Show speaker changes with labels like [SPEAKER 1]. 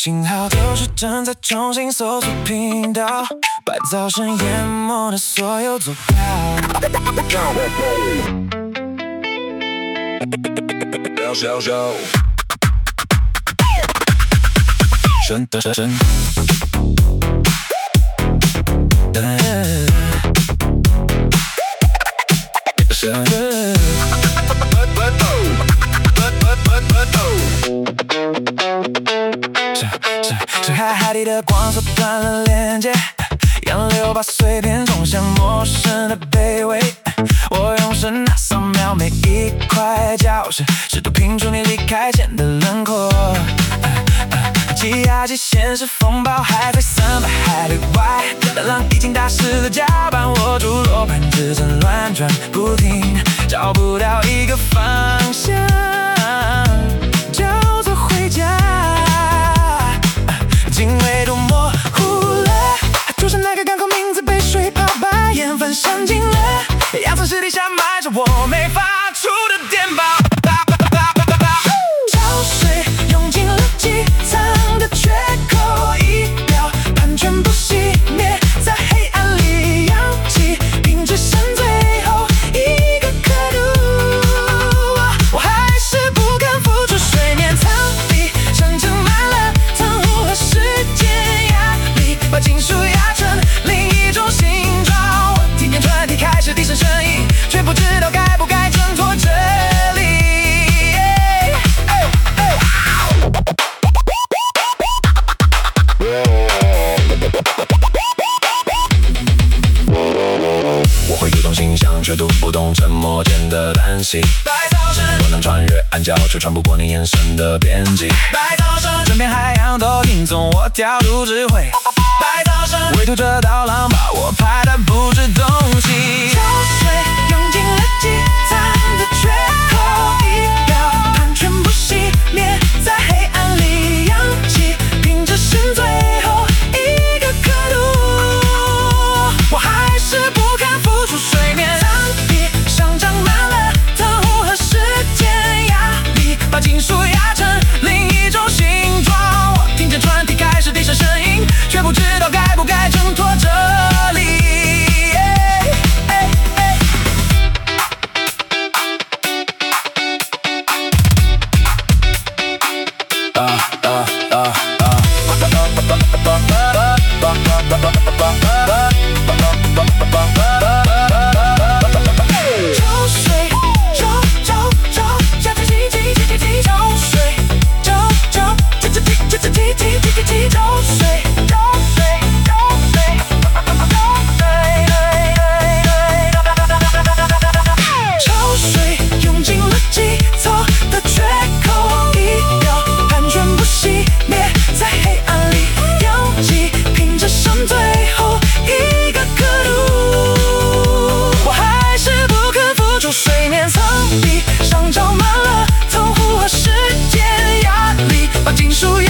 [SPEAKER 1] 信号丢失，正在重新搜索频道，把噪声淹没的所有坐标。神的神。是海底的光缩断了连接，洋流把碎片冲向陌生的卑微。我用神那扫描每一块礁石，试图拼出你离开前的轮廓。气压极限是风暴还在300海里外，大浪已经打湿了甲板，我住落盘只剩乱转不停，找不到一个方向，叫做回家。经纬度模糊了，就像那个港口名字被水泡把盐分渗进了，洋层石底下埋着我没发出的电报。潮水涌进了机舱的缺口，仪表盘全部熄灭，在黑暗里氧气瓶只剩最后一个刻度，我还是不敢浮出水面，舱壁上盛满了糖糊和时间压力，把金属压成另一种形状。我听见船体开始低声声音，却不知道该不该挣脱这里。我会有种形象，却读不懂沉默间的叹息。百草生，我能穿越暗角，却穿不过你眼神的边际。百草生，整片海洋都听从我调度指挥。百草生，唯独这道浪把我拍得不知东西。潮水涌进了机舱的缺口，仪表盘全部熄灭，在黑暗里氧气瓶只剩最后一个刻度，我还是不敢浮出水面，舱壁上长满了糖糊和时间压力，把金属压成另一种形状。我听见船体开始低声声音，却不知道该不该挣脱这里。潮水涌进了机舱的缺口，仪表盘全部熄灭，在黑暗里氧气瓶只剩最后一个刻度，我还是不肯浮出水面，舱壁上长满了糖糊和时间压力，把金属